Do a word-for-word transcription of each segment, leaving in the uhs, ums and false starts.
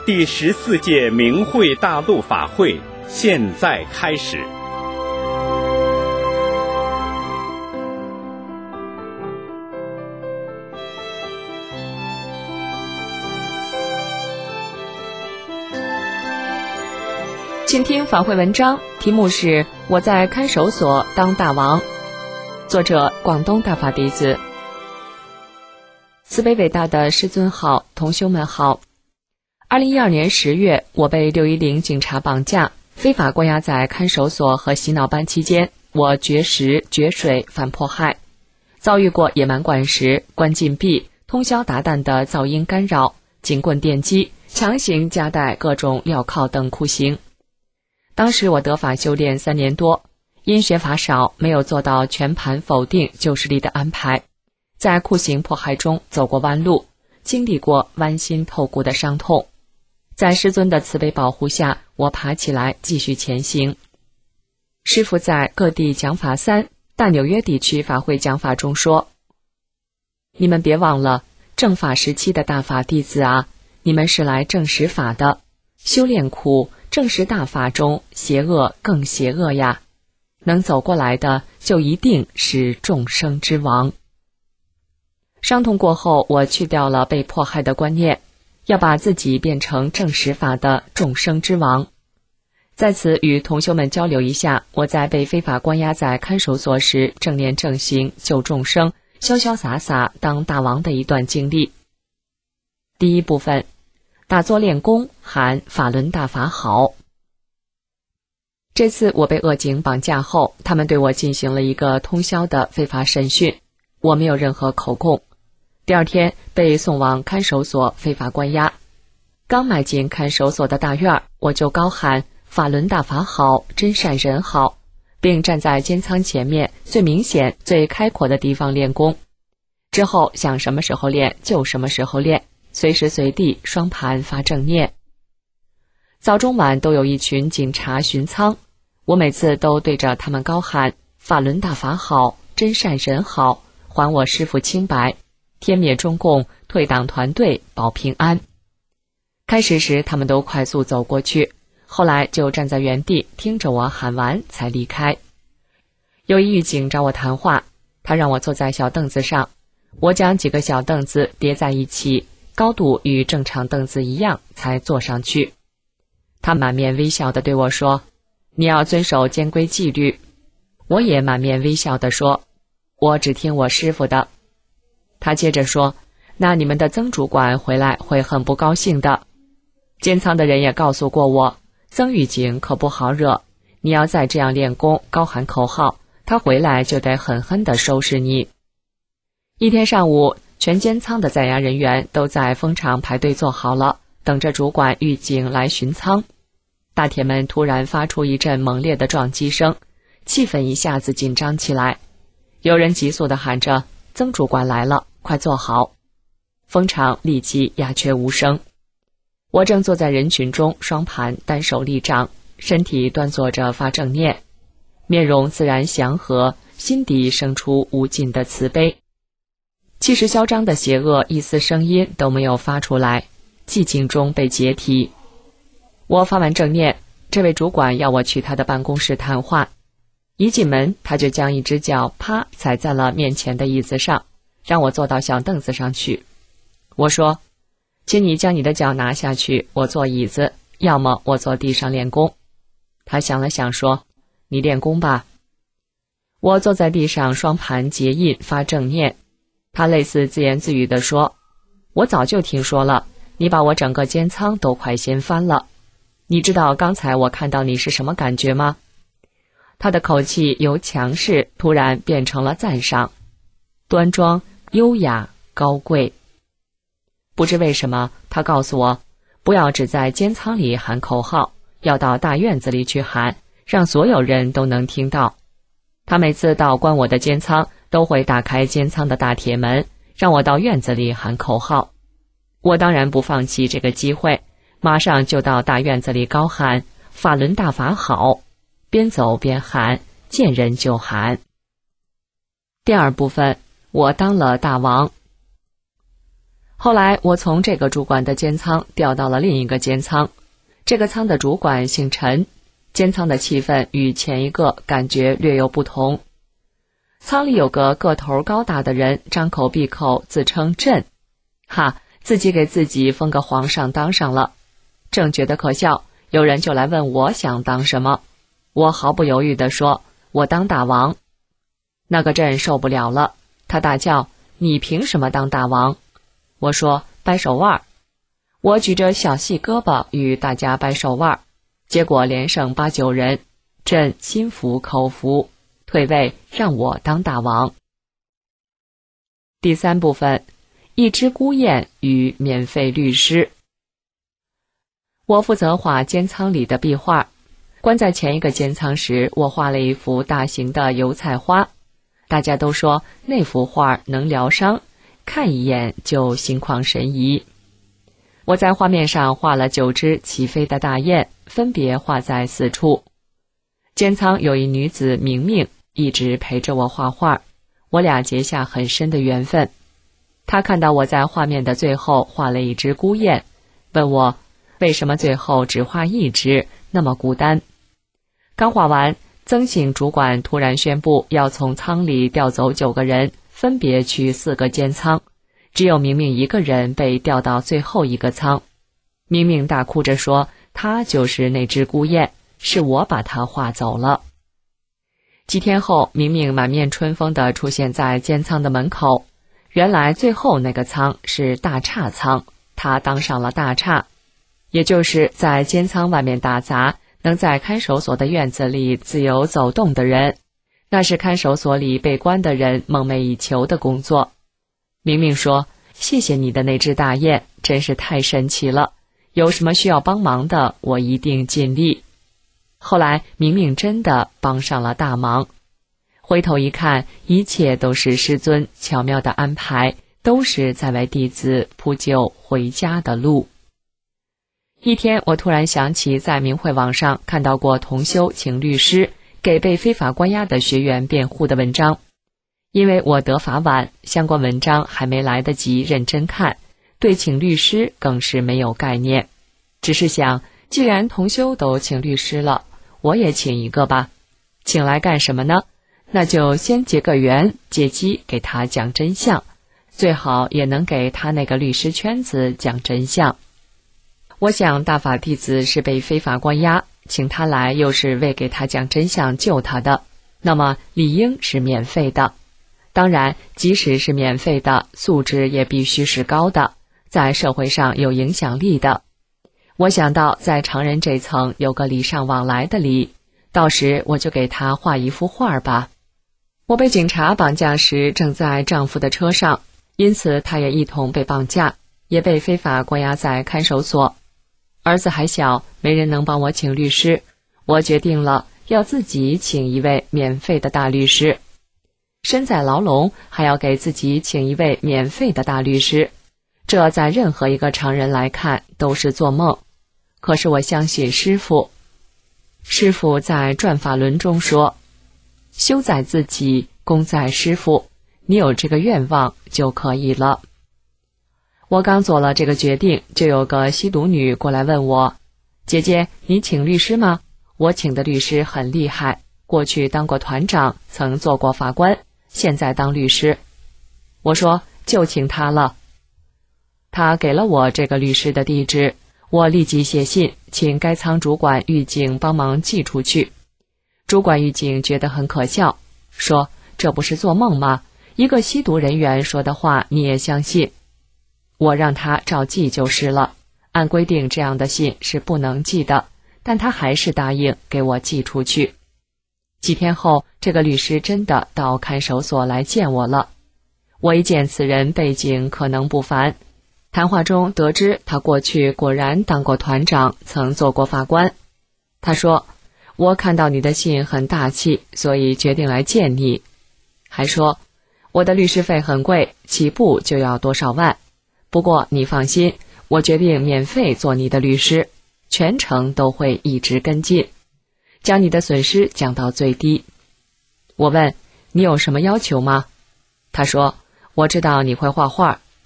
第十四届明慧大陆法会现在开始。 请听法会文章，题目是我在看守所当大王，作者广东大法弟子。慈悲伟大的师尊好，同修们好。二零一二年十月，我被六一零警察绑架，非法关押在看守所和洗脑班期间，我绝食绝水反迫害，遭遇过野蛮灌食、关禁闭、通宵达旦的噪音干扰、警棍电击、强行夹带各种镣铐等酷刑。当时我得法修炼三年多，因学法少，没有做到全盘否定旧势力的安排，在酷刑迫害中走过弯路，经历过剜心透骨的伤痛。在师尊的慈悲保护下，我爬起来继续前行。师父在各地讲法三大纽约地区法会讲法中说，你们别忘了正法时期的大法弟子啊，你们是来证实法的，修炼苦，证实大法中邪恶更邪恶呀，能走过来的就一定是众生之王。伤痛过后，我去掉了被迫害的观念，要把自己变成正实法的众生之王。在此与同修们交流一下我在被非法关押在看守所时正念正行救众生潇潇洒洒当大王的一段经历。第一部分，打坐练功喊法轮大法好。这次我被恶警绑架后，他们对我进行了一个通宵的非法审讯，我没有任何口供。第二天被送往看守所非法关押，刚迈进看守所的大院，我就高喊法轮大法好，真善人好，并站在监仓前面最明显最开阔的地方练功。之后想什么时候练就什么时候练，随时随地双盘发正念。早中晚都有一群警察巡仓，我每次都对着他们高喊法轮大法好，真善人好，还我师父清白，天灭中共，退党团队保平安。开始时他们都快速走过去，后来就站在原地听着我喊完才离开。有一狱警找我谈话，他让我坐在小凳子上，我将几个小凳子叠在一起，高度与正常凳子一样才坐上去。他满面微笑地对我说，你要遵守监规纪律。我也满面微笑地说，我只听我师父的。他接着说，那你们的曾主管回来会很不高兴的。监仓的人也告诉过我，曾狱警可不好惹，你要再这样练功高喊口号，他回来就得狠狠地收拾你。一天上午，全监仓的在押人员都在风场排队坐好了，等着主管狱警来巡仓。大铁门突然发出一阵猛烈的撞击声，气氛一下子紧张起来，有人急速地喊着，曾主管来了，快坐好。风场立即鸦雀无声。我正坐在人群中，双盘单手立掌，身体端坐着发正念，面容自然祥和，心底生出无尽的慈悲。气势嚣张的邪恶一丝声音都没有发出来，寂静中被解体。我发完正念，这位主管要我去他的办公室谈话。一进门，他就将一只脚啪踩在了面前的椅子上，让我坐到小凳子上去。我说，请你将你的脚拿下去，我坐椅子，要么我坐地上练功。他想了想说，你练功吧。我坐在地上，双盘结印发正念。他类似自言自语地说，我早就听说了，你把我整个监仓都快掀翻了。你知道刚才我看到你是什么感觉吗？他的口气由强势突然变成了赞赏，端庄、优雅、高贵。不知为什么，他告诉我，不要只在监仓里喊口号，要到大院子里去喊，让所有人都能听到。他每次到关我的监仓，都会打开监仓的大铁门，让我到院子里喊口号。我当然不放弃这个机会，马上就到大院子里高喊法轮大法好，边走边喊，见人就喊。第二部分，我当了大王。 后来我从这个主管的监仓调到了另一个监仓，这个仓的主管姓陈，监仓的气氛与前一个感觉略有不同。仓里有个个头高大的人，张口闭口自称朕，哈，自己给自己封个皇上当上了。正觉得可笑，有人就来问我想当什么，我毫不犹豫地说，我当大王。那个朕受不了了，他大叫，你凭什么当大王？我说，掰手腕。我举着小细胳膊与大家掰手腕，结果连胜八九人，朕心服口服，退位让我当大王。第三部分，一只孤雁与免费律师。我负责画监仓里的壁画，关在前一个监仓时，我画了一幅大型的油菜花，大家都说那幅画能疗伤，看一眼就心旷神怡。我在画面上画了九只起飞的大雁，分别画在四处。监仓有一女子明明，一直陪着我画画，我俩结下很深的缘分。她看到我在画面的最后画了一只孤雁，问我为什么最后只画一只，那么孤单。刚画完，曾姓主管突然宣布要从仓里调走九个人，分别去四个监仓，只有明明一个人被调到最后一个仓。明明大哭着说，他就是那只孤雁，是我把他画走了。几天后，明明满面春风地出现在监仓的门口，原来最后那个仓是大岔仓，他当上了大岔，也就是在监仓外面打杂，能在看守所的院子里自由走动的人，那是看守所里被关的人梦寐以求的工作。明明说，谢谢你的那只大雁，真是太神奇了，有什么需要帮忙的，我一定尽力。后来明明真的帮上了大忙，回头一看，一切都是师尊巧妙的安排，都是在为弟子铺就回家的路。一天，我突然想起在明慧网上看到过同修请律师给被非法关押的学员辩护的文章。因为我得法晚，相关文章还没来得及认真看，对请律师更是没有概念，只是想，既然同修都请律师了，我也请一个吧。请来干什么呢？那就先结个缘，借机给他讲真相，最好也能给他那个律师圈子讲真相。我想大法弟子是被非法关押，请他来又是为给他讲真相救他的，那么理应是免费的。当然，即使是免费的，素质也必须是高的，在社会上有影响力的。我想到在常人这层有个礼尚往来的礼，到时我就给他画一幅画吧。我被警察绑架时正在丈夫的车上，因此他也一同被绑架，也被非法关押在看守所。儿子还小，没人能帮我请律师，我决定了要自己请一位免费的大律师。身在牢笼，还要给自己请一位免费的大律师，这在任何一个常人来看都是做梦。可是我相信师父。师父在转法轮中说，修在自己，功在师父，你有这个愿望就可以了。我刚做了这个决定，就有个吸毒女过来问我，姐姐，你请律师吗？我请的律师很厉害，过去当过团长，曾做过法官，现在当律师。我说就请他了。他给了我这个律师的地址，我立即写信请该仓主管狱警帮忙寄出去。主管狱警觉得很可笑，说这不是做梦吗？一个吸毒人员说的话你也相信？我让他照寄就是了，按规定这样的信是不能寄的，但他还是答应给我寄出去。几天后，这个律师真的到看守所来见我了。我一见此人背景可能不凡，谈话中得知他过去果然当过团长，曾做过法官。他说，我看到你的信很大气，所以决定来见你。还说，我的律师费很贵，起步就要多少万。不过你放心，我决定免费做你的律师，全程都会一直跟进，将你的损失降到最低。我问，你有什么要求吗？他说，我知道你会画画，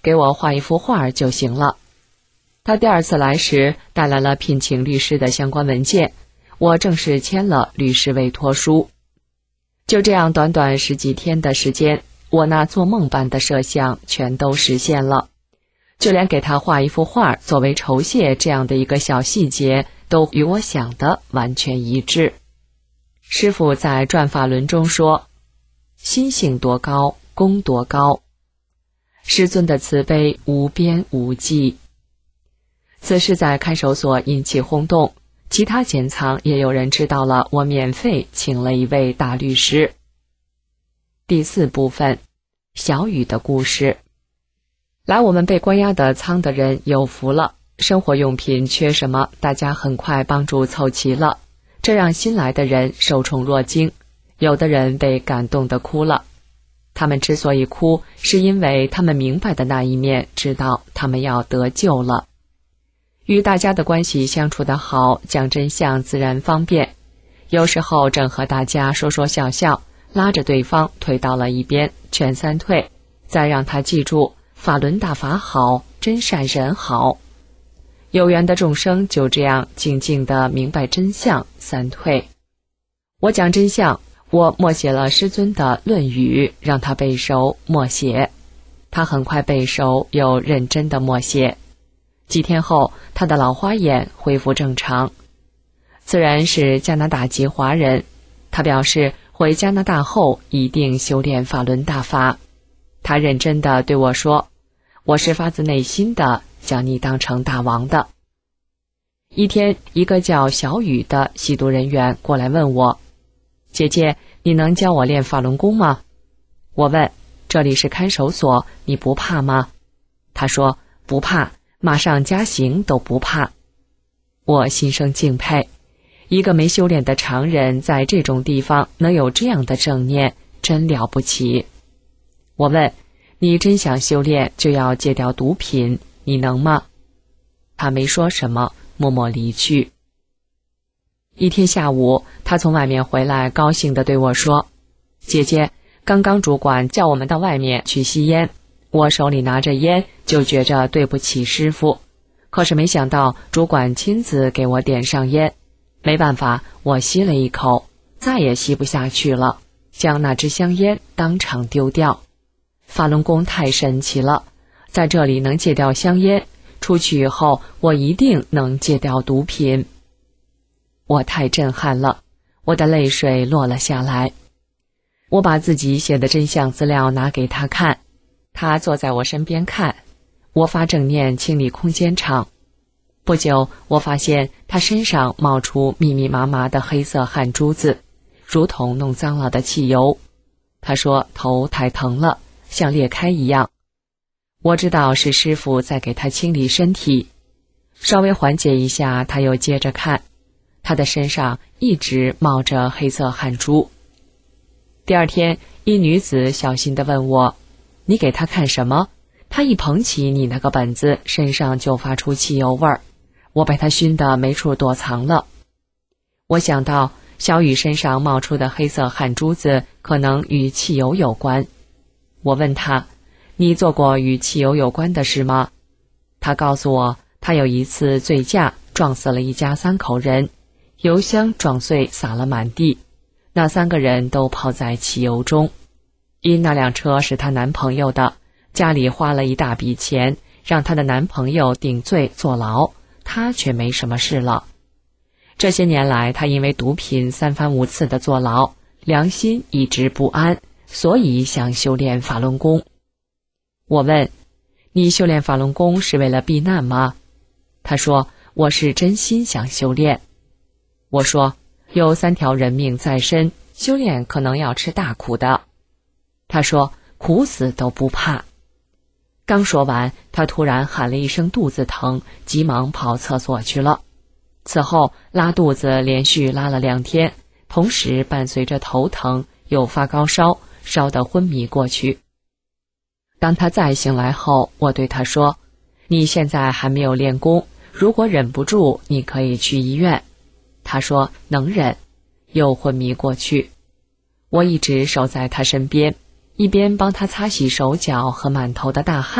给我画一幅画就行了。他第二次来时带来了聘请律师的相关文件，我正式签了律师委托书。就这样短短十几天的时间，我那做梦般的设想全都实现了，就连给他画一幅画作为酬谢这样的一个小细节都与我想的完全一致。师父在转法轮中说，心性多高，功多高，师尊的慈悲无边无际。此事在看守所引起轰动，其他监仓也有人知道了我免费请了一位大律师。第四部分，小雨的故事。来我们被关押的仓的人有福了，生活用品缺什么，大家很快帮助凑齐了，这让新来的人受宠若惊，有的人被感动得哭了。他们之所以哭，是因为他们明白的那一面知道他们要得救了。与大家的关系相处得好，讲真相自然方便。有时候正和大家说说笑笑，拉着对方退到了一边，劝三退，再让他记住法轮大法好，真善人好。有缘的众生就这样静静地明白真相，三退。我讲真相，我默写了师尊的《论语》，让他背熟默写。他很快背熟又认真地默写。几天后，他的老花眼恢复正常。此人是加拿大籍华人，他表示回加拿大后一定修炼法轮大法。他认真地对我说，我是发自内心的将你当成大王的。一天，一个叫小雨的吸毒人员过来问我，姐姐，你能教我练法轮功吗？我问，这里是看守所，你不怕吗？他说，不怕，马上加刑都不怕。我心生敬佩，一个没修炼的常人在这种地方能有这样的正念，真了不起。我问，你真想修炼就要戒掉毒品，你能吗？他没说什么，默默离去。一天下午，他从外面回来，高兴地对我说，姐姐，刚刚主管叫我们到外面去吸烟，我手里拿着烟就觉着对不起师父，可是没想到主管亲自给我点上烟，没办法，我吸了一口，再也吸不下去了，将那支香烟当场丢掉。法轮功太神奇了，在这里能戒掉香烟，出去以后我一定能戒掉毒品。我太震撼了，我的泪水落了下来。我把自己写的真相资料拿给他看，他坐在我身边看，我发正念清理空间场。不久，我发现他身上冒出密密麻麻的黑色汗珠子，如同弄脏了的汽油。他说头太疼了，像裂开一样。我知道是师父在给他清理身体。稍微缓解一下，他又接着看，他的身上一直冒着黑色汗珠。第二天，一女子小心地问我，你给他看什么？他一捧起你那个本子，身上就发出汽油味儿，我被他熏得没处躲藏了。我想到小雨身上冒出的黑色汗珠子可能与汽油有关。我问他，你做过与汽油有关的事吗？他告诉我，他有一次醉驾撞死了一家三口人，油箱撞碎洒了满地，那三个人都泡在汽油中。因那辆车是她男朋友的，家里花了一大笔钱让她的男朋友顶罪坐牢，她却没什么事了。这些年来，她因为毒品三番五次的坐牢，良心一直不安，所以想修炼法轮功。我问，你修炼法轮功是为了避难吗？他说，我是真心想修炼。我说，有三条人命在身，修炼可能要吃大苦的。他说，苦死都不怕。刚说完，他突然喊了一声肚子疼，急忙跑厕所去了。此后拉肚子连续拉了两天，同时伴随着头疼，又发高烧，烧得昏迷过去。当他再醒来后，我对他说，你现在还没有练功，如果忍不住，你可以去医院。他说能忍，又昏迷过去。我一直守在他身边，一边帮他擦洗手脚和满头的大汗，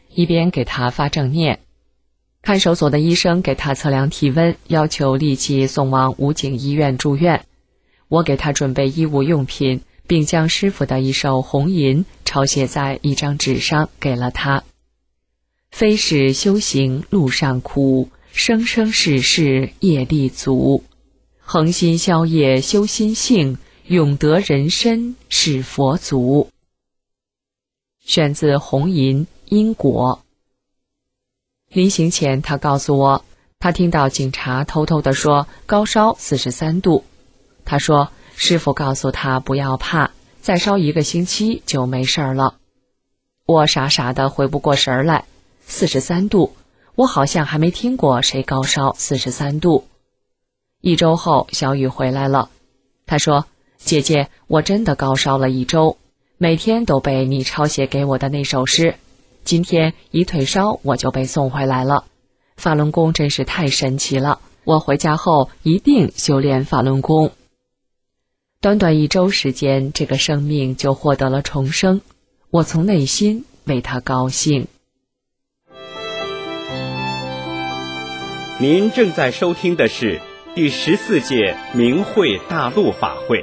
一边给他发正念。看守所的医生给他测量体温，要求立即送往武警医院住院。我给他准备衣物用品，并将师傅的一首红吟抄写在一张纸上给了他。非是修行路上苦，生生世世业力足。恒心消业修心性，永得人身是佛足。选自红吟因果。临行前他告诉我，他听到警察偷偷地说高烧四十三度。他说师傅告诉他不要怕，再烧一个星期就没事了。我傻傻的回不过神来，四十三度，我好像还没听过谁高烧四十三度。一周后小雨回来了，他说姐姐，我真的高烧了一周，每天都背你抄写给我的那首诗，今天一退烧我就被送回来了。法轮功真是太神奇了，我回家后一定修炼法轮功。短短一周时间，这个生命就获得了重生，我从内心为他高兴。 您正在收听的是第十四届明慧大陆法会。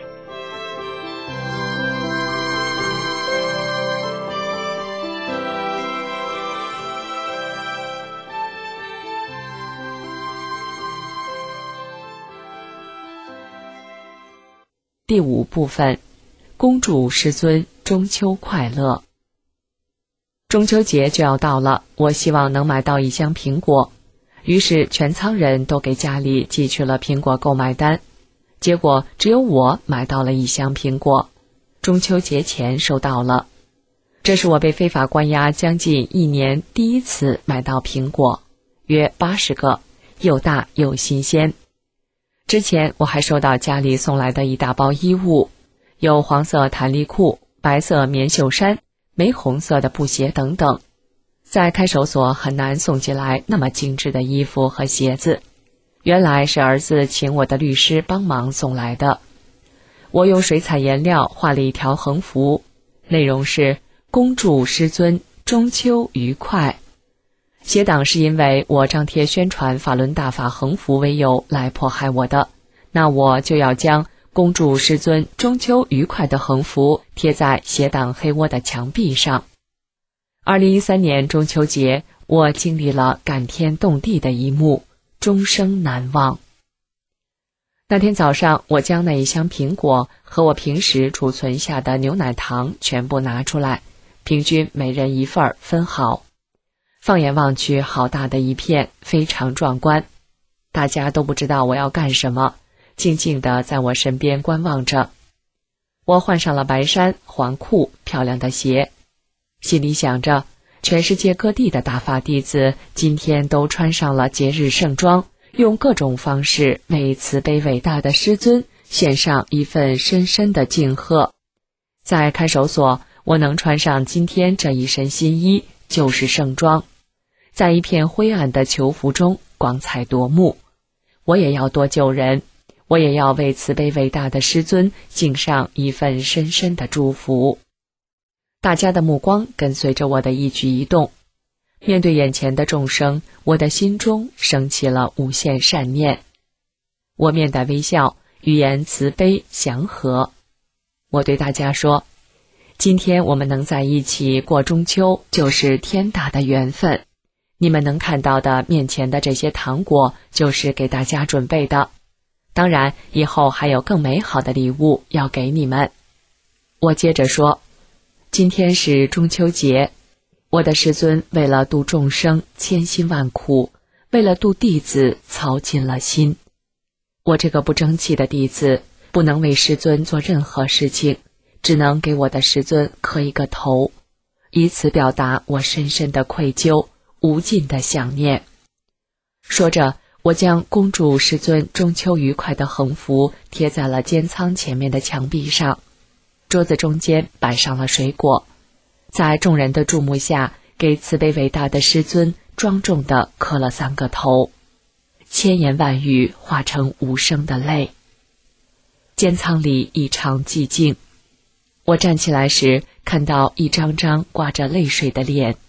第五部分，恭祝师尊中秋快乐。中秋节就要到了，我希望能买到一箱苹果，于是全仓人都给家里寄去了苹果购买单，结果只有我买到了一箱苹果，中秋节前收到了。这是我被非法关押将近一年第一次买到苹果，约八十个，又大又新鲜。之前我还收到家里送来的一大包衣物，有黄色弹力裤、白色棉袖衫、玫红色的布鞋等等。在看守所很难送进来那么精致的衣服和鞋子，原来是儿子请我的律师帮忙送来的。我用水彩颜料画了一条横幅，内容是恭祝师尊中秋愉快。邪党是因为我张贴宣传法轮大法横幅为由来迫害我的，那我就要将恭祝师尊中秋愉快的横幅贴在邪党黑窝的墙壁上。二零一三年中秋节，我经历了感天动地的一幕，终生难忘。那天早上，我将那一箱苹果和我平时储存下的牛奶糖全部拿出来，平均每人一份分好。放眼望去，好大的一片，非常壮观。大家都不知道我要干什么，静静地在我身边观望着。我换上了白衫、黄裤、漂亮的鞋，心里想着，全世界各地的大法弟子今天都穿上了节日盛装，用各种方式为慈悲伟大的师尊献上一份深深的敬贺。在看守所，我能穿上今天这一身新衣，就是盛装。在一片灰暗的囚服中，光彩夺目。我也要多救人，我也要为慈悲伟大的师尊敬上一份深深的祝福。大家的目光跟随着我的一举一动，面对眼前的众生，我的心中升起了无限善念。我面带微笑，语言慈悲祥和。我对大家说，今天我们能在一起过中秋，就是天大的缘分。你们能看到的面前的这些糖果，就是给大家准备的。当然，以后还有更美好的礼物要给你们。我接着说，今天是中秋节，我的师尊为了度众生千辛万苦，为了度弟子操尽了心。我这个不争气的弟子，不能为师尊做任何事情，只能给我的师尊磕一个头，以此表达我深深的愧疚，无尽的想念。说着，我将恭祝师尊中秋愉快的横幅贴在了监仓前面的墙壁上，桌子中间摆上了水果，在众人的注目下，给慈悲伟大的师尊庄重地磕了三个头，千言万语化成无声的泪。监仓里异常寂静，我站起来时看到一张张挂着泪水的脸，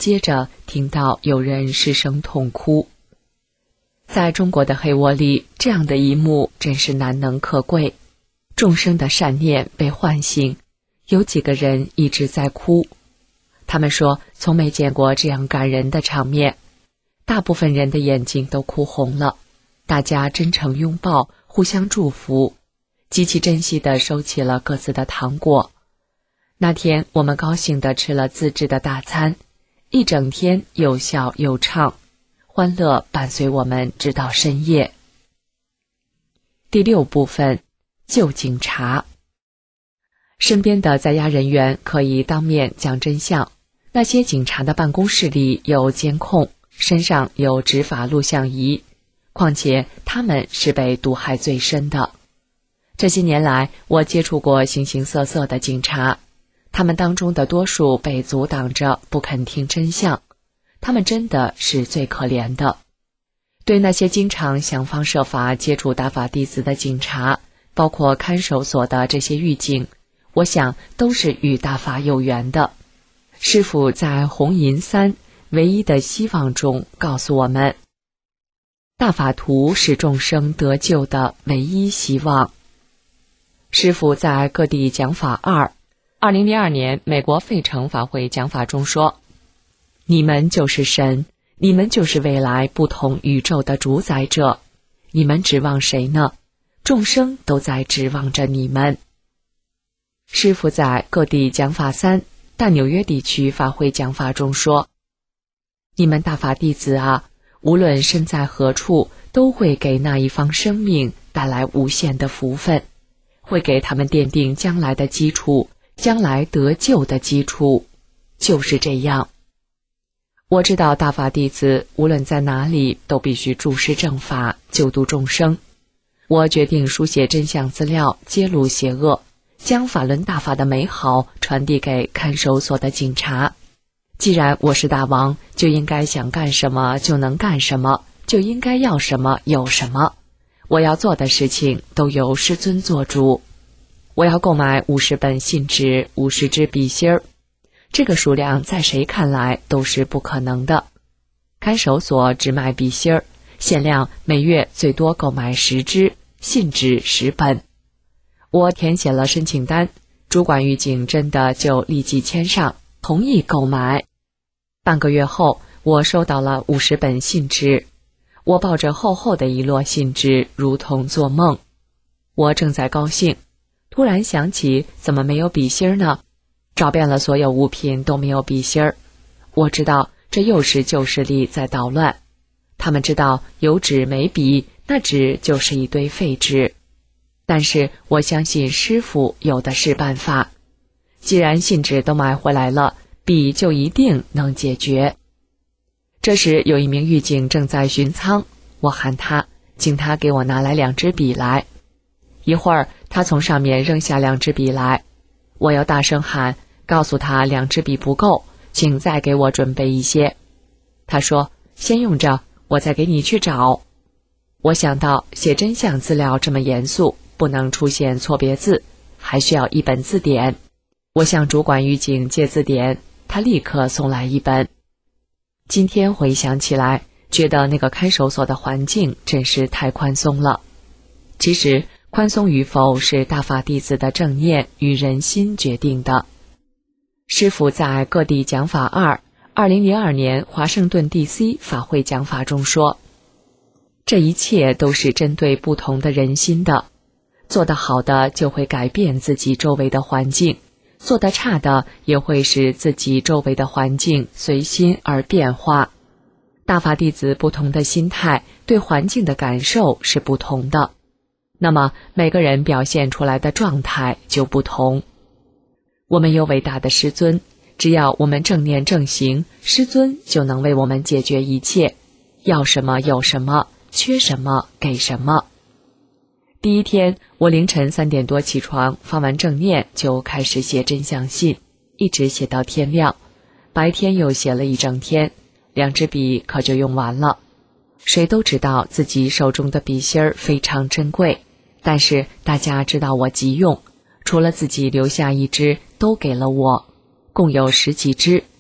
接着听到有人失声痛哭。在中国的黑窝里，这样的一幕真是难能可贵。众生的善念被唤醒，有几个人一直在哭。他们说从没见过这样感人的场面，大部分人的眼睛都哭红了，大家真诚拥抱，互相祝福，极其珍惜地收起了各自的糖果。那天我们高兴地吃了自制的大餐，一整天又笑又唱，欢乐伴随我们直到深夜。第六部分，救警察。身边的在押人员可以当面讲真相，那些警察的办公室里有监控，身上有执法录像仪，况且他们是被毒害最深的。这些年来，我接触过形形色色的警察，他们当中的多数被阻挡着不肯听真相，他们真的是最可怜的。对那些经常想方设法接触大法弟子的警察，包括看守所的这些狱警，我想都是与大法有缘的。师父在红银三唯一的希望中告诉我们，大法图是众生得救的唯一希望。师父在各地讲法二二零零二年美国费城法会讲法中说，你们就是神，你们就是未来不同宇宙的主宰者，你们指望谁呢？众生都在指望着你们。师父在各地讲法三大纽约地区法会讲法中说，你们大法弟子啊，无论身在何处，都会给那一方生命带来无限的福分，会给他们奠定将来的基础，将来得救的基础。就是这样。我知道大法弟子无论在哪里都必须注释正法，救度众生。我决定书写真相资料，揭露邪恶，将法轮大法的美好传递给看守所的警察。既然我是大王，就应该想干什么就能干什么，就应该要什么有什么。我要做的事情都由师尊做主。我要购买五十本信纸，五十支笔芯儿，这个数量在谁看来都是不可能的。看守所只卖笔芯儿，限量每月最多购买十支，信纸十本。我填写了申请单，主管狱警真的就立即签上，同意购买。半个月后，我收到了五十本信纸。我抱着厚厚的一摞信纸，如同做梦。我正在高兴，突然想起怎么没有笔芯呢？找遍了所有物品都没有笔芯儿。我知道这又是旧势力在捣乱。他们知道有纸没笔，那纸就是一堆废纸。但是我相信师父有的是办法。既然信纸都买回来了，笔就一定能解决。这时有一名狱警正在巡仓，我喊他，请他给我拿来两支笔来。一会儿他从上面扔下两支笔来，我又大声喊，告诉他两支笔不够，请再给我准备一些。他说，先用着，我再给你去找。我想到写真相资料这么严肃，不能出现错别字，还需要一本字典。我向主管狱警借字典，他立刻送来一本。今天回想起来，觉得那个看守所的环境真是太宽松了。其实宽松与否是大法弟子的正念与人心决定的。师父在各地讲法二二零零二年华盛顿 D C 法会讲法中说，这一切都是针对不同的人心的，做得好的就会改变自己周围的环境，做得差的也会使自己周围的环境随心而变化。大法弟子不同的心态，对环境的感受是不同的，那么每个人表现出来的状态就不同。我们有伟大的师尊，只要我们正念正行，师尊就能为我们解决一切，要什么有什么，缺什么给什么。第一天，我凌晨三点多起床，发完正念就开始写真相信，一直写到天亮。白天又写了一整天，两支笔可就用完了。谁都知道自己手中的笔芯儿非常珍贵，但是大家知道我急用，除了自己留下一支，都给了我，共有十几支。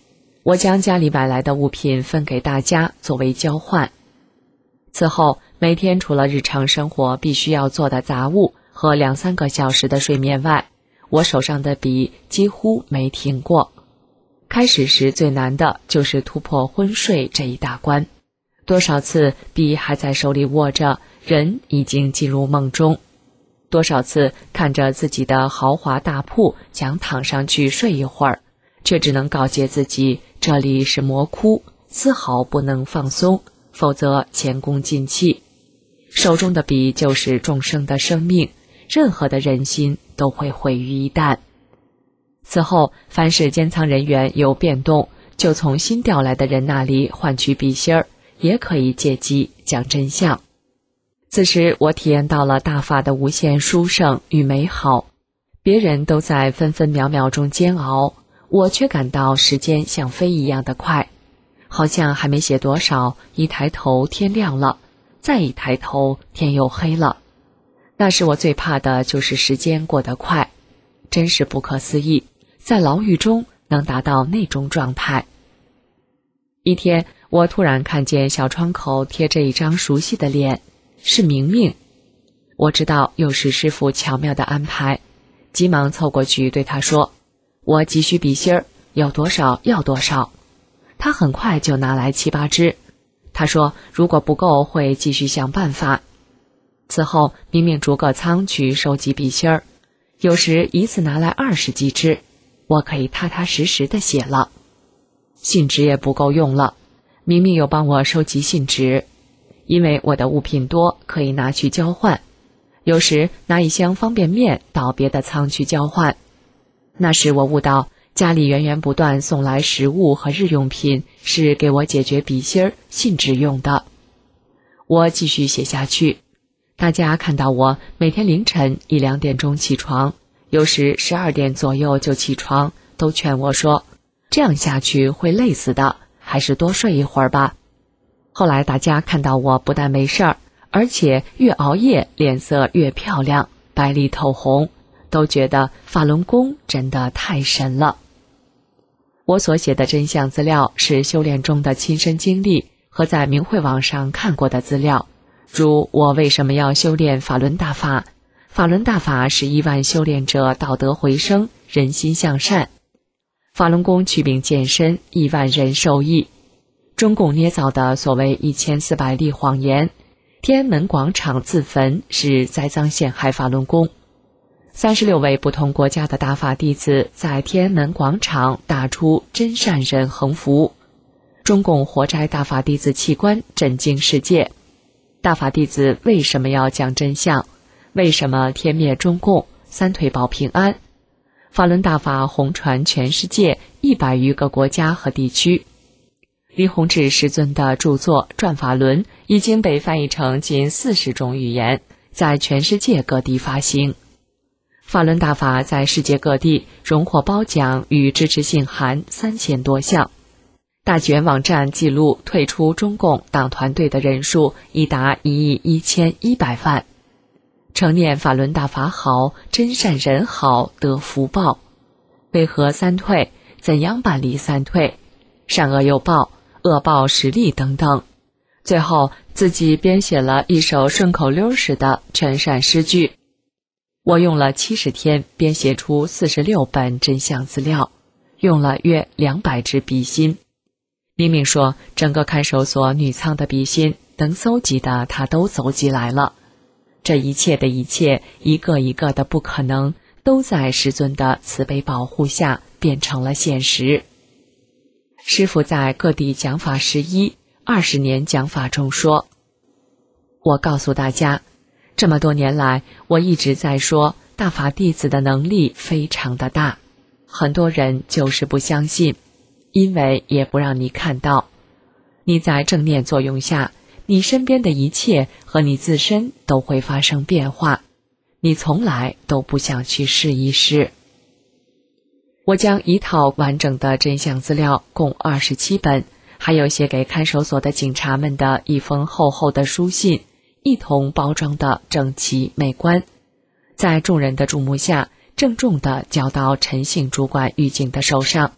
我将家里买来的物品分给大家作为交换。此后，每天除了日常生活必须要做的杂物和两三个小时的睡眠外，我手上的笔几乎没停过。开始时最难的就是突破昏睡这一大关，多少次笔还在手里握着，人已经进入梦中。多少次看着自己的豪华大铺，想躺上去睡一会儿，却只能告诫自己这里是魔窟，丝毫不能放松，否则前功尽弃。手中的笔就是众生的生命，任何的忍心都会毁于一旦。此后，凡是监仓人员有变动，就从新调来的人那里换取笔芯儿，也可以借机讲真相。此时我体验到了大法的无限殊胜与美好，别人都在分分秒秒中煎熬，我却感到时间像飞一样的快，好像还没写多少，一抬头天亮了，再一抬头天又黑了。那时我最怕的就是时间过得快，真是不可思议，在牢狱中能达到那种状态。一天，我突然看见小窗口贴着一张熟悉的脸，是明明。我知道又是师父巧妙的安排，急忙凑过去对他说：“我急需笔芯儿，有多少要多少。”他很快就拿来七八支，他说如果不够会继续想办法。此后明明逐个仓去收集笔芯儿，有时一次拿来二十几支，我可以踏踏实实地写了。信纸也不够用了，明明又帮我收集信纸，因为我的物品多，可以拿去交换。有时拿一箱方便面到别的仓去交换。那时我悟到，家里源源不断送来食物和日用品，是给我解决笔芯儿、信纸用的。我继续写下去，大家看到我每天凌晨一两点钟起床，有时十二点左右就起床，都劝我说，这样下去会累死的，还是多睡一会儿吧。后来大家看到我不但没事儿，而且越熬夜脸色越漂亮，白里透红，都觉得法轮功真的太神了。我所写的真相资料是修炼中的亲身经历和在明慧网上看过的资料，如我为什么要修炼法轮大法，法轮大法是亿万修炼者道德回升，人心向善，法轮功祛病健身，亿万人受益。中共捏造的所谓一千四百例谎言，天安门广场自焚是栽赃陷害法轮功。三十六位不同国家的大法弟子在天安门广场打出真善忍横幅，中共活摘大法弟子器官，震惊世界。大法弟子为什么要讲真相？为什么天灭中共，三退保平安？法轮大法红传全世界一百余个国家和地区。李洪志师尊的著作《转法轮》已经被翻译成近四十种语言，在全世界各地发行。法轮大法在世界各地荣获褒奖与支持信函三千多项。大纪元网站记录退出中共党团队的人数已达一亿一千一百万。承念法轮大法好，真善人好，得福报。为何三退？怎样办理三退？善恶有报，恶报实力等等。最后自己编写了一首顺口溜式的全善诗句。我用了七十天编写出四十六本真相资料，用了约两百支笔芯。明明说整个看守所女仓的笔芯能搜集的他都搜集来了，这一切的一切，一个一个的不可能，都在师尊的慈悲保护下变成了现实。师父在各地讲法十一、二十年讲法中说，我告诉大家，这么多年来，我一直在说大法弟子的能力非常的大，很多人就是不相信，因为也不让你看到。你在正念作用下，你身边的一切和你自身都会发生变化，你从来都不想去试一试。我将一套完整的真相资料共二十七本，还有写给看守所的警察们的一封厚厚的书信，一同包装的整齐美观，在众人的注目下郑重地交到陈姓主管狱警的手上，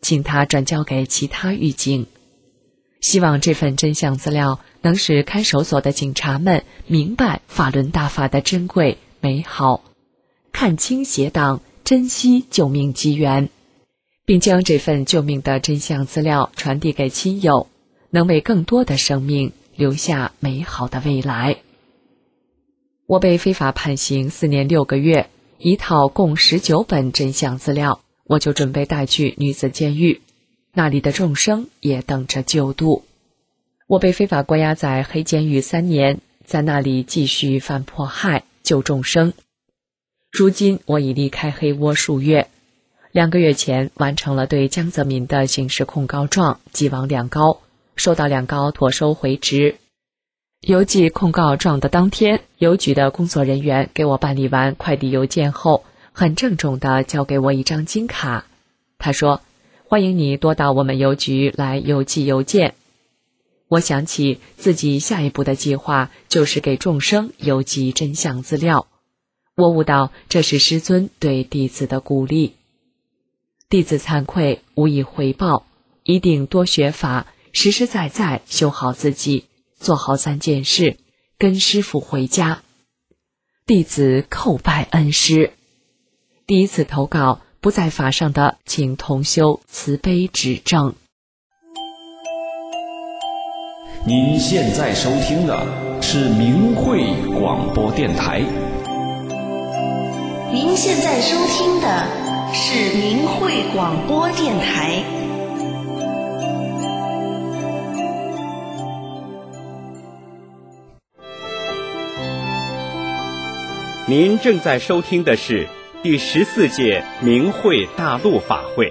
请他转交给其他狱警。希望这份真相资料能使看守所的警察们明白法轮大法的珍贵美好，看清邪党，珍惜救命机缘，并将这份救命的真相资料传递给亲友，能为更多的生命留下美好的未来。我被非法判刑四年六个月，一套共十九本真相资料，我就准备带去女子监狱，那里的众生也等着救度。我被非法关押在黑监狱三年，在那里继续犯迫害，救众生。如今我已离开黑窝数月，两个月前完成了对江泽民的刑事控告状，寄往两高，收到两高妥收回执。邮寄控告状的当天，邮局的工作人员给我办理完快递邮件后，很郑重地交给我一张金卡。他说：“欢迎你多到我们邮局来邮寄邮件。”我想起自己下一步的计划就是给众生邮寄真相资料，我悟到这是师尊对弟子的鼓励。弟子惭愧，无以回报，一定多学法，实实在在修好自己，做好三件事，跟师父回家。弟子叩拜恩师。第一次投稿，不在法上的，请同修慈悲指正。 您现在收听的是明慧广播电台。 您现在收听的是明慧广播电台。 您正在收听的是第十四届明慧大陆法会。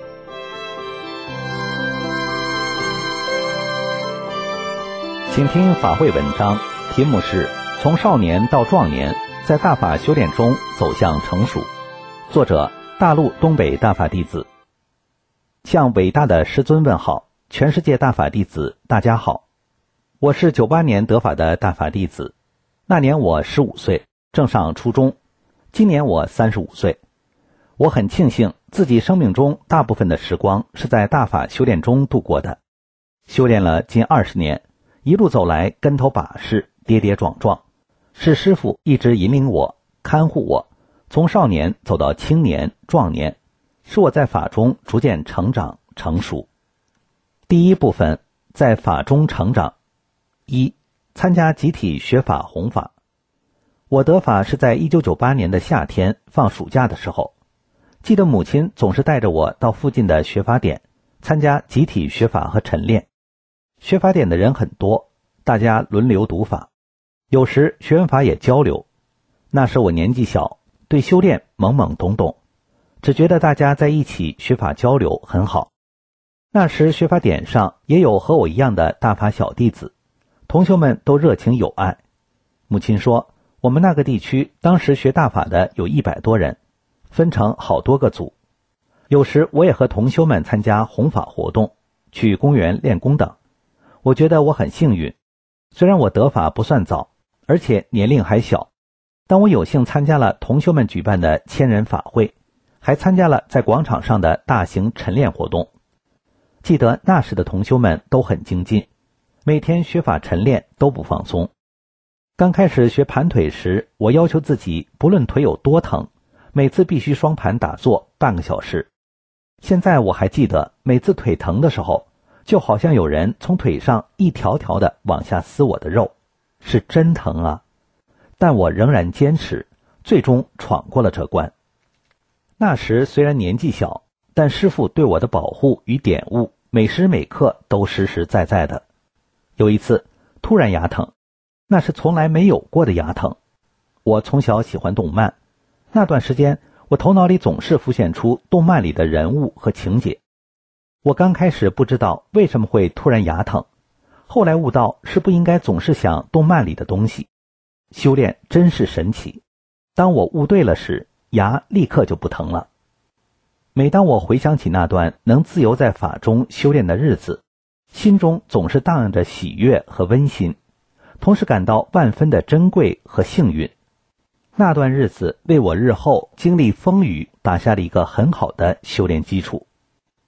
请听法会文章，题目是从少年到壮年，在大法修炼中走向成熟。作者：大陆东北大法弟子。向伟大的师尊问好，全世界大法弟子大家好。我是九八年得法的大法弟子，那年我十五岁，正上初中，今年我三十五岁。我很庆幸自己生命中大部分的时光是在大法修炼中度过的，修炼了近二十年，一路走来跟头把式，跌跌撞撞，是师父一直引领我，看护我，从少年走到青年壮年，使我在法中逐渐成长成熟。第一部分，在法中成长。一、参加集体学法弘法。我得法是在一九九八年的夏天放暑假的时候，记得母亲总是带着我到附近的学法点参加集体学法和晨练。学法点的人很多，大家轮流读法，有时学完法也交流。那时我年纪小，对修炼懵懵懂懂，只觉得大家在一起学法交流很好。那时学法点上也有和我一样的大法小弟子，同修们都热情友爱。母亲说，我们那个地区当时学大法的有一百多人，分成好多个组。有时我也和同修们参加弘法活动，去公园练功等。我觉得我很幸运，虽然我得法不算早，而且年龄还小，但我有幸参加了同修们举办的千人法会，还参加了在广场上的大型晨练活动。记得那时的同修们都很精进，每天学法晨练都不放松。刚开始学盘腿时，我要求自己不论腿有多疼，每次必须双盘打坐半个小时。现在我还记得，每次腿疼的时候，就好像有人从腿上一条条的往下撕我的肉，是真疼啊！但我仍然坚持，最终闯过了这关。那时虽然年纪小，但师父对我的保护与点悟，每时每刻都实实在在的。有一次，突然牙疼，那是从来没有过的牙疼。我从小喜欢动漫，那段时间我头脑里总是浮现出动漫里的人物和情节。我刚开始不知道为什么会突然牙疼，后来悟到是不应该总是想动漫里的东西。修炼真是神奇，当我悟对了时，牙立刻就不疼了。每当我回想起那段能自由在法中修炼的日子，心中总是荡漾着喜悦和温馨，同时感到万分的珍贵和幸运。那段日子为我日后经历风雨打下了一个很好的修炼基础。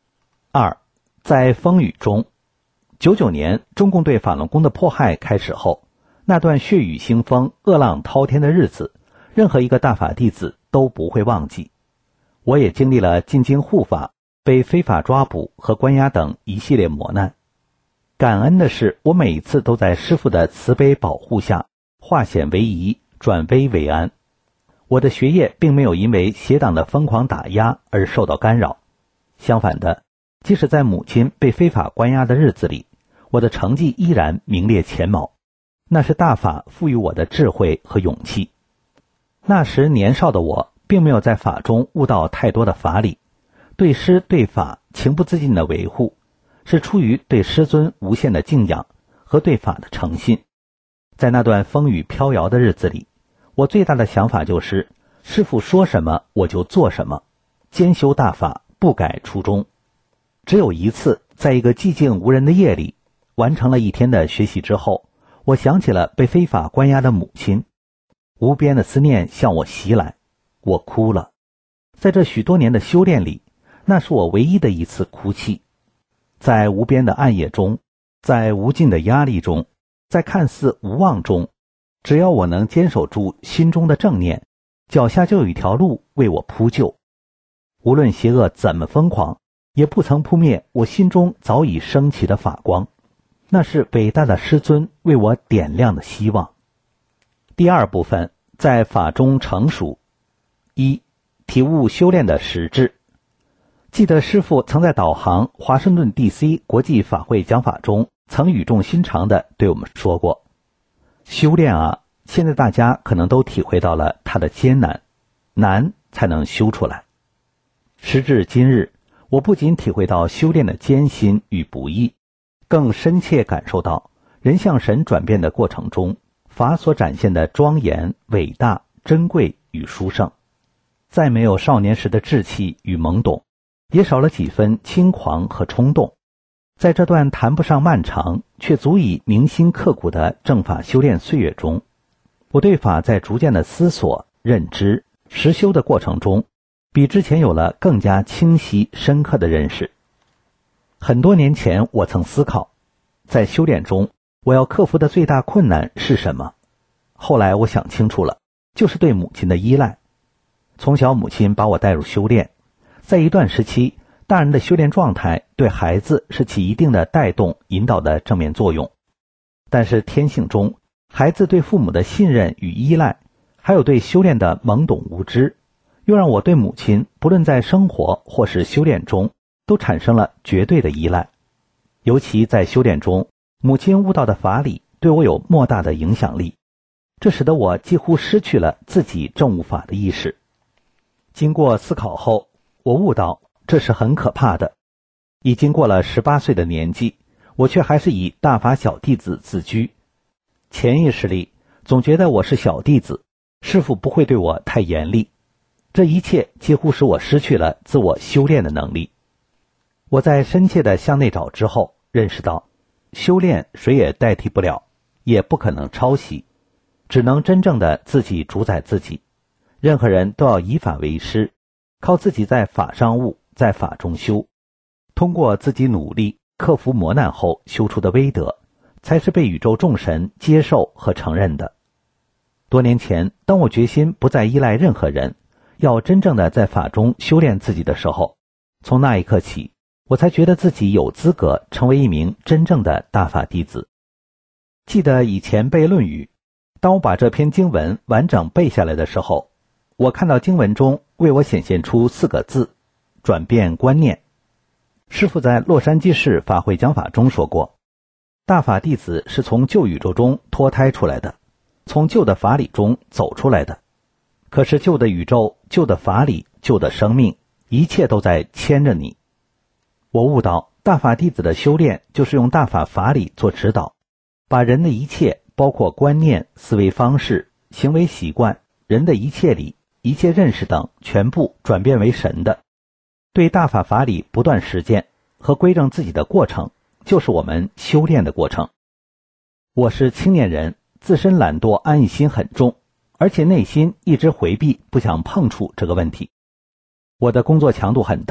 二，在风雨中。九九年中共对法轮功的迫害开始后，那段血雨腥风、恶浪滔天的日子，任何一个大法弟子都不会忘记。我也经历了进京护法、被非法抓捕和关押等一系列磨难。感恩的是，我每一次都在师父的慈悲保护下化险为夷，转危为安。我的学业并没有因为邪党的疯狂打压而受到干扰，相反的，即使在母亲被非法关押的日子里，我的成绩依然名列前茅，那是大法赋予我的智慧和勇气。那时年少的我并没有在法中悟到太多的法理，对师对法情不自禁的维护，是出于对师尊无限的敬仰和对法的诚信。在那段风雨飘摇的日子里，我最大的想法就是，师父说什么我就做什么，兼修大法，不改初衷。只有一次，在一个寂静无人的夜里，完成了一天的学习之后，我想起了被非法关押的母亲，无边的思念向我袭来，我哭了。在这许多年的修炼里，那是我唯一的一次哭泣。在无边的暗夜中，在无尽的压力中，在看似无望中，只要我能坚守住心中的正念，脚下就有一条路为我铺就。无论邪恶怎么疯狂，也不曾扑灭我心中早已升起的法光，那是伟大的师尊为我点亮的希望。第二部分，在法中成熟。一、体悟修炼的实质。记得师父曾在导航华盛顿 D C 国际法会讲法中曾语重心长地对我们说过，修炼啊，现在大家可能都体会到了它的艰难，难才能修出来。时至今日，我不仅体会到修炼的艰辛与不易，更深切感受到人向神转变的过程中，法所展现的庄严、伟大、珍贵与殊胜。再没有少年时的稚气与懵懂，也少了几分轻狂和冲动。在这段谈不上漫长，却足以铭心刻骨的正法修炼岁月中，我对法在逐渐的思索、认知、实修的过程中，比之前有了更加清晰深刻的认识。很多年前我曾思考，在修炼中我要克服的最大困难是什么？后来我想清楚了，就是对母亲的依赖。从小母亲把我带入修炼，在一段时期，大人的修炼状态对孩子是起一定的带动引导的正面作用。但是天性中，孩子对父母的信任与依赖，还有对修炼的懵懂无知，又让我对母亲不论在生活或是修炼中都产生了绝对的依赖。尤其在修炼中，母亲悟道的法理对我有莫大的影响力，这使得我几乎失去了自己证悟法的意识。经过思考后，我悟到这是很可怕的。已经过了十八岁的年纪，我却还是以大法小弟子自居。潜意识里总觉得我是小弟子，师父不会对我太严厉。这一切几乎使我失去了自我修炼的能力。我在深切的向内找之后，认识到修炼谁也代替不了，也不可能抄袭，只能真正的自己主宰自己。任何人都要以法为师，靠自己在法上悟，在法中修，通过自己努力克服磨难后修出的威德，才是被宇宙众神接受和承认的。多年前，当我决心不再依赖任何人，要真正的在法中修炼自己的时候，从那一刻起，我才觉得自己有资格成为一名真正的大法弟子。记得以前背《论语》，当我把这篇经文完整背下来的时候，我看到经文中为我显现出四个字：转变观念。师父在洛杉矶市法会讲法中说过，大法弟子是从旧宇宙中脱胎出来的，从旧的法理中走出来的。可是旧的宇宙、旧的法理、旧的生命，一切都在牵着你。我悟到，大法弟子的修炼就是用大法法理做指导，把人的一切，包括观念、思维方式、行为习惯、人的一切理、一切认识等，全部转变为神的。对大法法理不断实践和归正自己的过程，就是我们修炼的过程。我是青年人，自身懒惰安逸心很重，而且内心一直回避不想碰触这个问题。我的工作强度很大，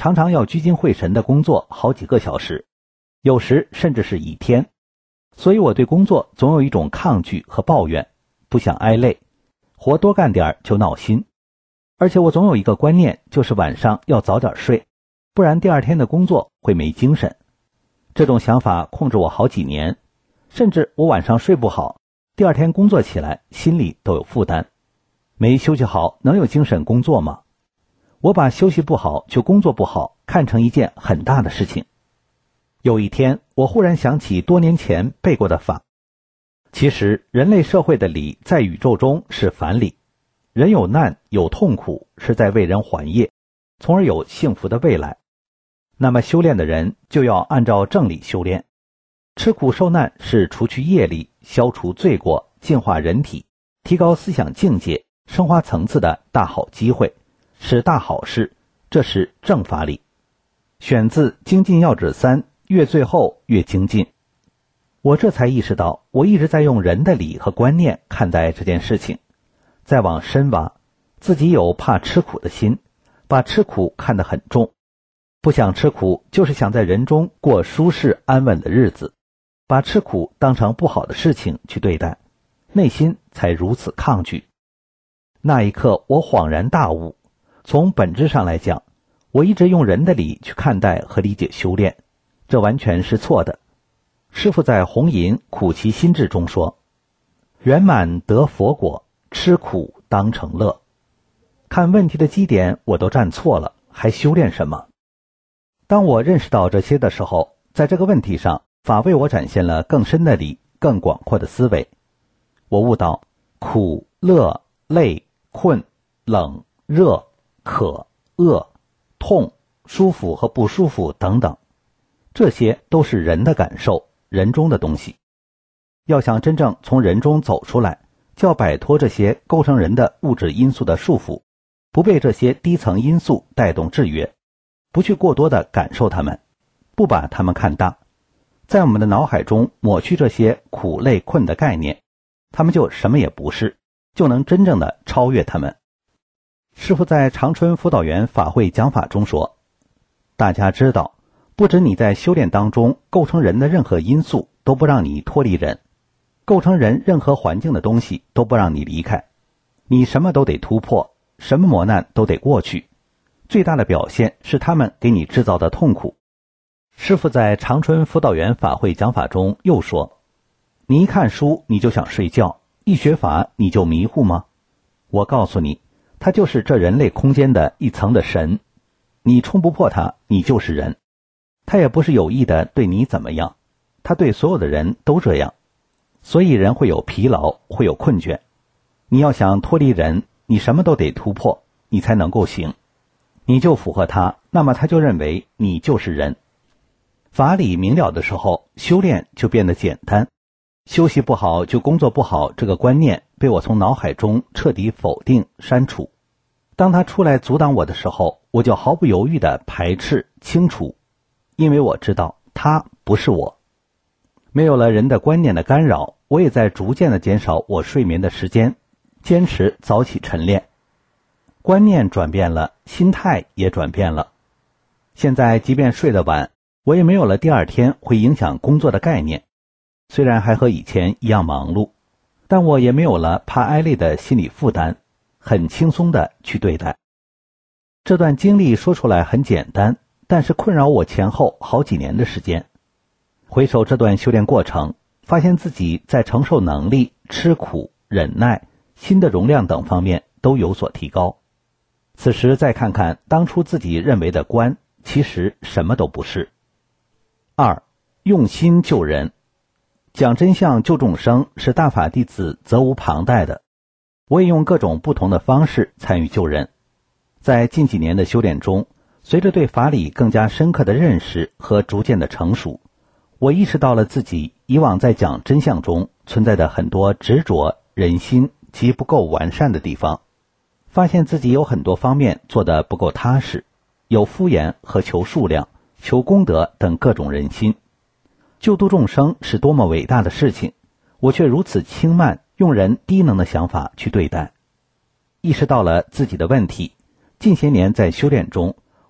常常要聚精会神地工作好几个小时，有时甚至是一天。所以我对工作总有一种抗拒和抱怨，不想挨累，活多干点就闹心。而且我总有一个观念，就是晚上要早点睡，不然第二天的工作会没精神。这种想法控制我好几年，甚至我晚上睡不好，第二天工作起来心里都有负担。没休息好能有精神工作吗？我把休息不好就工作不好看成一件很大的事情。有一天，我忽然想起多年前背过的法。其实人类社会的理在宇宙中是反理，人有难有痛苦是在为人还业，从而有幸福的未来。那么修炼的人就要按照正理修炼。吃苦受难是除去业力，消除罪过，净化人体，提高思想境界，升华层次的大好机会，是大好事，这是正法理。选自《精进要旨三》，越最后越精进。我这才意识到，我一直在用人的理和观念看待这件事情。再往深挖，自己有怕吃苦的心，把吃苦看得很重。不想吃苦，就是想在人中过舒适安稳的日子，把吃苦当成不好的事情去对待，内心才如此抗拒。那一刻我恍然大悟，从本质上来讲，我一直用人的理去看待和理解修炼，这完全是错的。师父在红银苦其心志中说，圆满得佛果，吃苦当成乐。看问题的基点我都站错了，还修炼什么？当我认识到这些的时候，在这个问题上，法为我展现了更深的理，更广阔的思维。我悟到苦、乐、累、困、冷、热、渴、饿、痛、舒服和不舒服等等，这些都是人的感受，人中的东西。要想真正从人中走出来，就要摆脱这些构成人的物质因素的束缚，不被这些低层因素带动制约，不去过多的感受它们，不把它们看大，在我们的脑海中抹去这些苦累困的概念，它们就什么也不是，就能真正的超越它们。师父在长春辅导员法会讲法中说，大家知道，不止你在修炼当中构成人的任何因素都不让你脱离人，构成人任何环境的东西都不让你离开，你什么都得突破，什么磨难都得过去，最大的表现是他们给你制造的痛苦。师父在长春辅导员法会讲法中又说，你一看书你就想睡觉，一学法你就迷糊吗？我告诉你，它就是这人类空间的一层的神，你冲不破它，你就是人。它也不是有意的对你怎么样，它对所有的人都这样。所以人会有疲劳，会有困倦。你要想脱离人，你什么都得突破，你才能够行。你就符合它，那么他就认为你就是人。法理明了的时候，修炼就变得简单。休息不好就工作不好，这个观念被我从脑海中彻底否定删除。当他出来阻挡我的时候，我就毫不犹豫地排斥清除，因为我知道他不是我。没有了人的观念的干扰，我也在逐渐地减少我睡眠的时间，坚持早起晨练。观念转变了，心态也转变了。现在即便睡得晚，我也没有了第二天会影响工作的概念。虽然还和以前一样忙碌，但我也没有了怕挨累的心理负担，很轻松地去对待。这段经历说出来很简单，但是困扰我前后好几年的时间。回首这段修炼过程，发现自己在承受能力、吃苦、忍耐、心的容量等方面都有所提高。此时再看看当初自己认为的观，其实什么都不是。二，用心救人。讲真相救众生是大法弟子责无旁贷的。我也用各种不同的方式参与救人。在近几年的修炼中，随着对法理更加深刻的认识和逐渐的成熟，我意识到了自己以往在讲真相中存在的很多执着、人心及不够完善的地方，发现自己有很多方面做得不够踏实，有敷衍和求数量、求功德等各种人心。救度众生是多么伟大的事情，我却如此轻慢，用人低能的想法去对待。意识到了自己的问题，近些年在修炼中，我越来越能够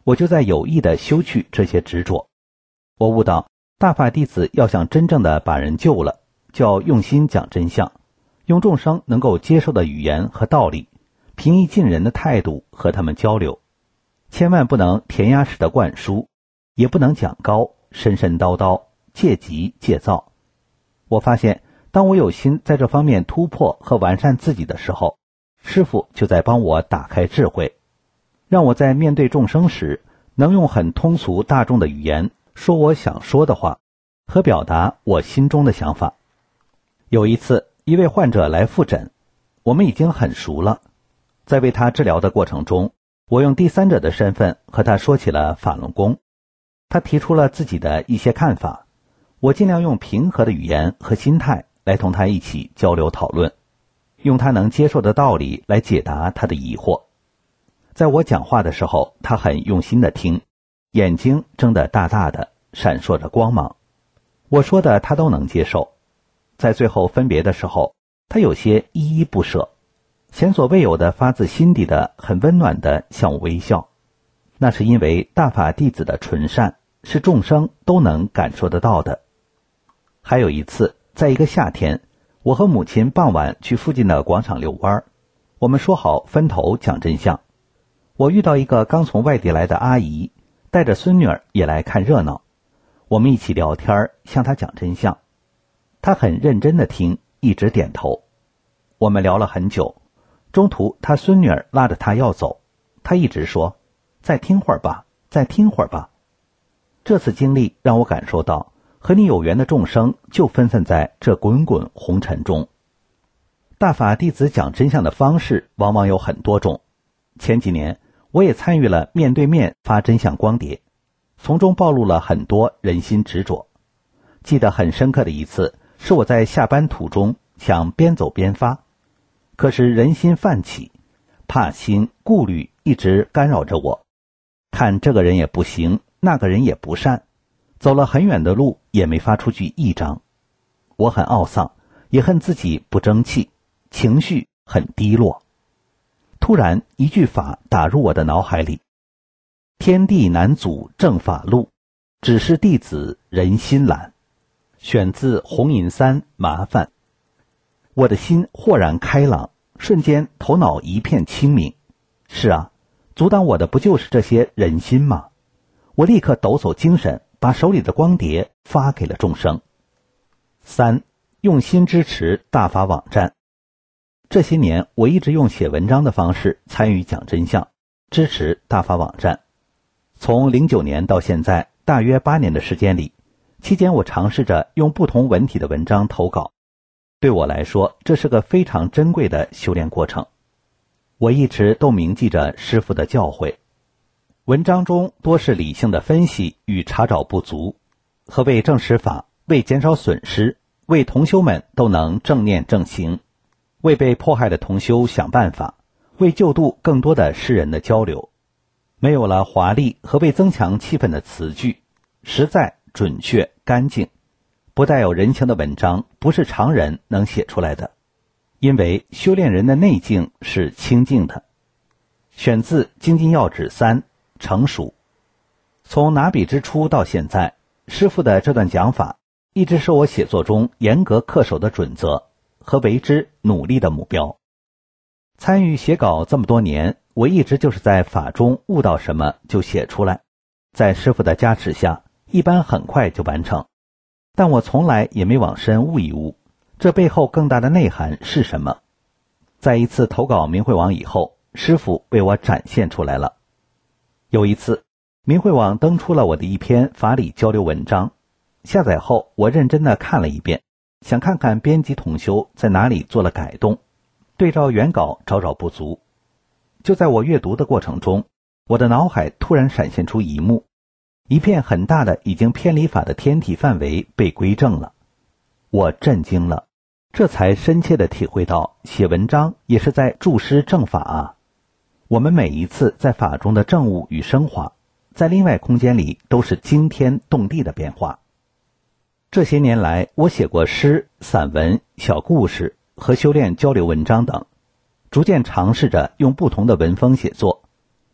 我就在有意地修去这些执着。我悟到，大法弟子要想真正的把人救了，就要用心讲真相，用众生能够接受的语言和道理，平易近人的态度和他们交流，千万不能填鸭式的灌输，也不能讲高，神神叨叨，戒急戒躁。我发现，当我有心在这方面突破和完善自己的时候，师父就在帮我打开智慧，让我在面对众生时，能用很通俗大众的语言说我想说的话，和表达我心中的想法。有一次，一位患者来复诊，我们已经很熟了。在为他治疗的过程中，我用第三者的身份和他说起了法轮功。他提出了自己的一些看法，我尽量用平和的语言和心态来同他一起交流讨论，用他能接受的道理来解答他的疑惑。在我讲话的时候，他很用心地听，眼睛睁得大大的，闪烁着光芒。我说的他都能接受。在最后分别的时候，他有些依依不舍，前所未有的发自心底的很温暖的向我微笑。那是因为大法弟子的纯善是众生都能感受得到的。还有一次，在一个夏天，我和母亲傍晚去附近的广场遛弯，我们说好分头讲真相。我遇到一个刚从外地来的阿姨，带着孙女儿也来看热闹，我们一起聊天，向她讲真相。她很认真地听，一直点头。我们聊了很久，中途她孙女儿拉着她要走，她一直说再听会儿吧，再听会儿吧。这次经历让我感受到，和你有缘的众生就分散在这滚滚红尘中。大法弟子讲真相的方式往往有很多种。前几年我也参与了面对面发真相光碟，从中暴露了很多人心执着。记得很深刻的一次，是我在下班途中想边走边发，可是人心泛起，怕心顾虑一直干扰着我，看这个人也不行，那个人也不善，走了很远的路也没发出去一张。我很懊丧，也恨自己不争气，情绪很低落。突然一句法打入我的脑海里：天地难阻正法路，只是弟子人心懒。选自红银三麻烦。我的心豁然开朗，瞬间头脑一片清明。是啊，阻挡我的不就是这些人心吗？我立刻抖擞精神，把手里的光碟发给了众生。三，用心支持大法网站。这些年我一直用写文章的方式参与讲真相，支持大法网站。从零九年到现在大约八年的时间里，期间我尝试着用不同文体的文章投稿。对我来说，这是个非常珍贵的修炼过程。我一直都铭记着师父的教诲，文章中多是理性的分析与查找不足，和为证实法，为减少损失，为同修们都能正念正行，为被迫害的同修想办法，为救度更多的世人的交流。没有了华丽和为增强气氛的词句，实在准确干净，不带有人情的文章不是常人能写出来的，因为修炼人的内境是清净的。选自《精进要旨三》成熟。从拿笔之初到现在，师父的这段讲法一直是我写作中严格恪守的准则和为之努力的目标。参与写稿这么多年，我一直就是在法中悟到什么就写出来，在师父的加持下，一般很快就完成。但我从来也没往深悟一悟，这背后更大的内涵是什么？在一次投稿明慧网以后，师父为我展现出来了。有一次，明慧网登出了我的一篇法理交流文章，下载后我认真地看了一遍，想看看编辑同修在哪里做了改动，对照原稿找找不足。就在我阅读的过程中，我的脑海突然闪现出一幕，一片很大的已经偏离法的天体范围被归正了。我震惊了，这才深切地体会到写文章也是在注师正法啊。我们每一次在法中的证悟与升华，在另外空间里都是惊天动地的变化。这些年来，我写过诗、散文、小故事和修炼交流文章等，逐渐尝试着用不同的文风写作，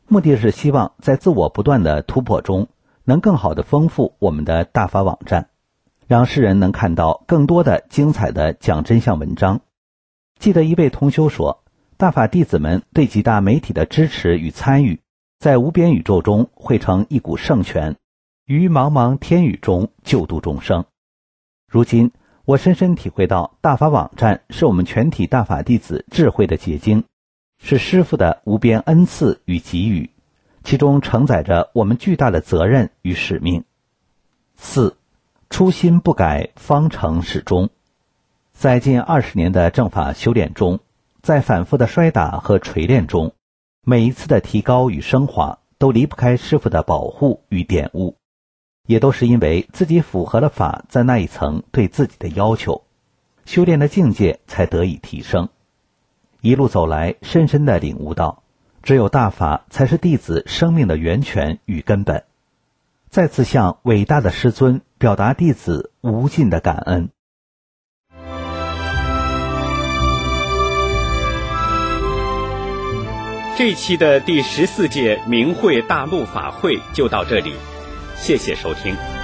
目的是希望在自我不断的突破中，能更好的丰富我们的大法网站，让世人能看到更多的精彩的讲真相文章。记得一位同修说，大法弟子们对几大媒体的支持与参与，在无边宇宙中汇成一股圣泉，于茫茫天宇中救度众生。如今我深深体会到，大法网站是我们全体大法弟子智慧的结晶，是师父的无边恩赐与给予，其中承载着我们巨大的责任与使命。四，初心不改，方成始终。在近二十年的正法修炼中，在反复的摔打和锤炼中，每一次的提高与升华都离不开师父的保护与点悟，也都是因为自己符合了法在那一层对自己的要求，修炼的境界才得以提升。一路走来，深深地领悟到，只有大法才是弟子生命的源泉与根本。再次向伟大的师尊表达弟子无尽的感恩。 这期的第十四届明慧大陆法会就到这里，谢谢收听。